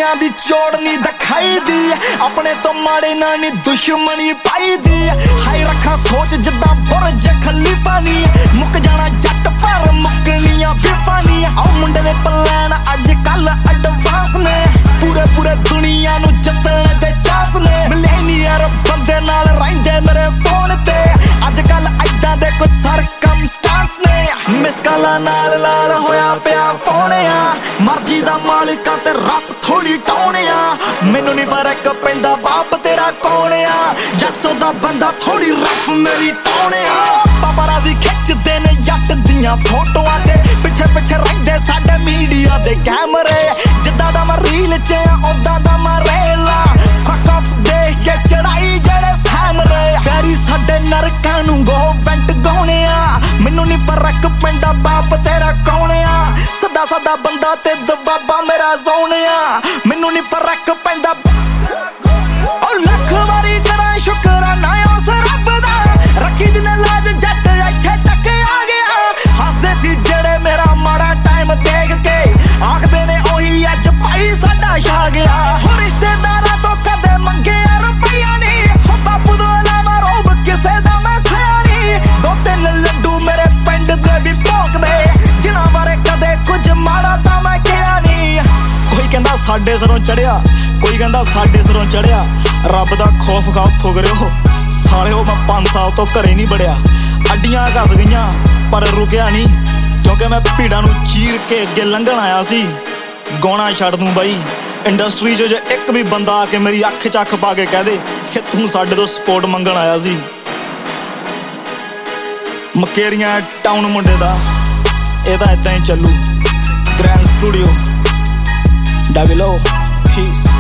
दुनिया दी चोड़ नहीं दिखाई दी, अपने तो माड़े ना नी दुश्मनी पाई दी। हाई रखा सोच जिदा बुर्ज खलीफा नी, मुक जाना जट पर मुकनियां बिफा नी। आओ मुंडे दे प्लान अज कल एडवांस ने, पूरे पूरे दुनिया नू जितने दे चांस ने। मिलेनियर बंदे नाल रहिंदे मेरे फोन ते, अज कल ऐदां दे कोई सरकमस्टांस ने। मिस काला नाल लाल होया पिया फोन आ, मर्जी दा मालिका ते रफ थोड़ी टाउन आ। मैनू नहीं फर्क पैंदा बाप तेरा कौन आ, जट दा बंदा थोड़ी रफ मेरी टाउन आ। पापाराजी खिचदे ने जट दियां फोटोआं ते, पिछे पिछे रहिंदे साडे मीडिया दे कैमरे। जिद्दां दा मैं रील च उदां दा मैं रेला, फक ऑफ देख के चढ़ाई जेड़े सैमरे। गैरी साडे नरकां नू गोवेंट गौने आ, मैनू नहीं फर्क पैंदा बाप तेरा कौन आ। सदा सदा बंदा ते दबाबा मेरा जोन आ, मैनू नहीं फर्क पैंदा। और लख वारी करा शुकराना उस रब दा, रखी जिन्ने लाज जट इत्थे तक आ गया। हसदे सी जेड़े मेरा माड़ा टाइम देख के, आखदे ने ओही अज भाई साडा छा गया। हो रिश्तेदारां तो कदे मंगे रुपया नी, हो बापू तो इलावा रोब किसे दा मैं सया नी। दो तीन लड्डू मेरे पिंड दे भी भोंकदे, जिन्हां बारे कदे कुछ माड़ा तां मैं किहा नी। कोई कहंदा साडे सिरों चढ़िया, कोई कहंदा साडे सिरों चढ़िया। रब दा खौफ खाओ फुगरिओ साले, हो मैं 5 साल तो घरे नहीं बड़िया। अड्डियां घस गईयां पर रुकिया नहीं, क्योंकि मैं भीड़ां नू चीर के अगे लंघण आया सी। गौना छड्ड दूं बई, इंडस्ट्री जो एक भी बंदा आके मेरी अख च अख पा के कह दे कि तू साडे तो सपोर्ट मंगण आया सी। मकेरियां टाउन मुंडे दा ये तां इदां ही चलू। ग्रैंड स्टूडियो डेविलो खीस।